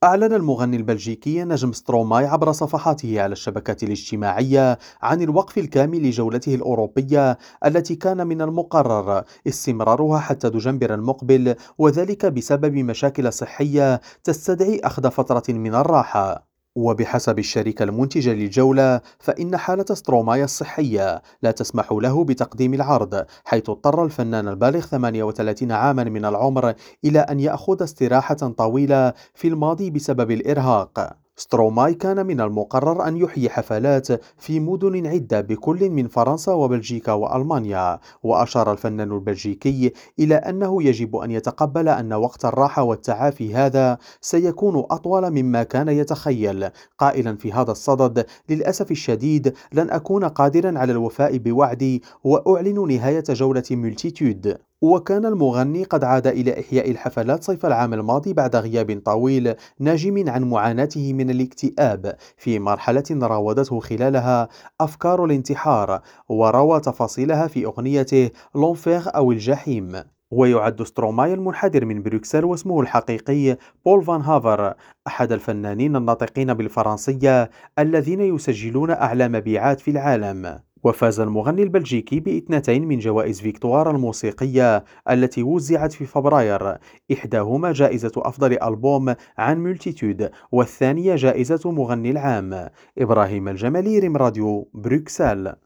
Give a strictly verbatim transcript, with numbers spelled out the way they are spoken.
أعلن المغني البلجيكي نجم ستروماي عبر صفحاته على الشبكات الاجتماعية عن الوقف الكامل لجولته الأوروبية التي كان من المقرر استمرارها حتى دجنبر المقبل، وذلك بسبب مشاكل صحية تستدعي أخذ فترة من الراحة. وبحسب الشركة المنتجة للجولة، فإن حالة ستروماي الصحية لا تسمح له بتقديم العرض، حيث اضطر الفنان البالغ ثمانية وثلاثين عاما من العمر إلى أن يأخذ استراحة طويلة في الماضي بسبب الإرهاق. ستروماي كان من المقرر أن يحيي حفلات في مدن عدة بكل من فرنسا وبلجيكا وألمانيا، وأشار الفنان البلجيكي إلى أنه يجب أن يتقبل أن وقت الراحة والتعافي هذا سيكون أطول مما كان يتخيل، قائلا في هذا الصدد: للأسف الشديد لن أكون قادرا على الوفاء بوعدي وأعلن نهاية جولة ملتيتود. وكان المغني قد عاد إلى إحياء الحفلات صيف العام الماضي بعد غياب طويل، ناجم عن معاناته من الاكتئاب في مرحلة راودته خلالها أفكار الانتحار، وروى تفاصيلها في أغنيته لونفير أو الجحيم. ويعد ستروماي المنحدر من بروكسل واسمه الحقيقي بول فان هافر، أحد الفنانين الناطقين بالفرنسية الذين يسجلون أعلى مبيعات في العالم. وفاز المغني البلجيكي باثنتين من جوائز فيكتوار الموسيقية التي وزعت في فبراير، إحداهما جائزة أفضل ألبوم عن مولتيتود، والثانية جائزة مغني العام. إبراهيم الجمالي، ريم راديو، بروكسل.